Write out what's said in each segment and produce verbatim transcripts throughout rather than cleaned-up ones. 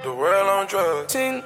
The world on drugs. Ten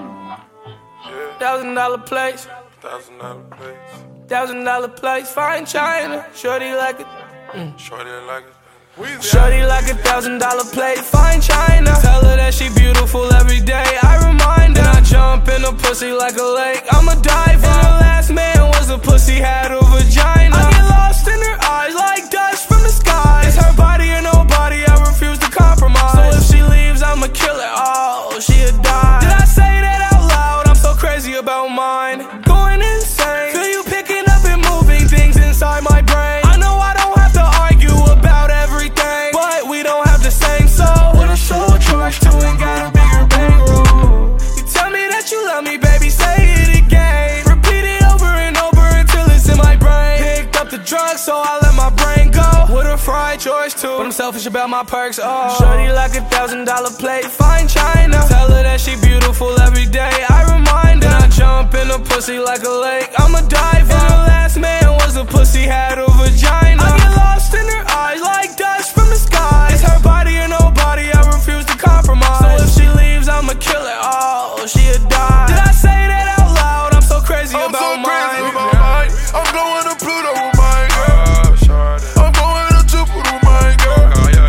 Yeah. thousand dollar place, Thousand dollar place. thousand dollar place, fine China. Shorty like it. Shorty like it. Weezy. Shorty like a thousand dollar plate, fine China. Tell her that she beautiful every day, I remind her. Then I jump in a pussy like a lake, I'm a diver. And her last man was a pussy, had a vagina. I get lost in her eyes like dust from the sky. It's her body or nobody, I refuse to compromise. So if she leaves, I'ma kill her, oh, she'll die. Did I say that out loud? I'm so crazy about mine. Going insane, feel you picking up and moving things inside my brain. I know I don't have to argue about everything, but we don't have the same soul. What a show a charge to and got a bigger bankroll. You tell me that you love me, baby, say it again. Repeat it over and over until it's in my brain. Picked up the drugs, so I let my brain go. With a fried choice too, but I'm selfish about my perks, oh. Shorty like a thousand dollar plate, fine China. Tell her that she beautiful every day, I remind her. Then I jump in a pussy like a lake, I'm a diver. And her last man was a pussy, had a vagina. I get lost in her eyes like dust from the sky. It's her body or nobody, I refuse to compromise. So if she leaves, I'ma kill her, oh, she'll die. Did I say that out loud? I'm so crazy I'm about so crazy mine. about mine. I'm going to Pluto with my girl. I'm going to Jupiter with my girl.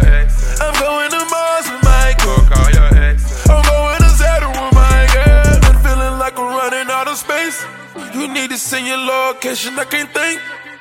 I'm going to Mars with my girl. I'm going to Saturn with my girl. I'm feeling like I'm running out of space. You need to send your location, I can't think.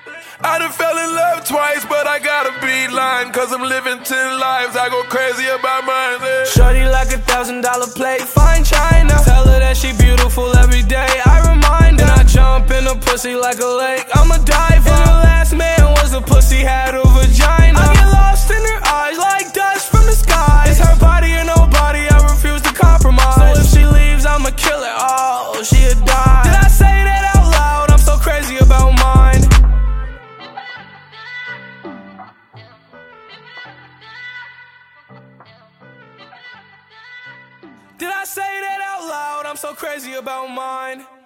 I done fell in love twice, but I gotta be lying, cause I'm living ten lives, I go crazy about mine, yeah. Shorty like a thousand dollar plate, fine China. Tell her that she beautiful every day, I remind her. Then I jump in a pussy like a lake, I'm a diver. And her last man was a pussy, had a vagina. I get lost in her eyes like dust from the sky. It's her body or nobody, I refuse to compromise. So if she leaves, I'ma kill her, oh, she'll die. Did I say that out loud? I'm so crazy about mine. Did I say that out loud? I'm so crazy about mine.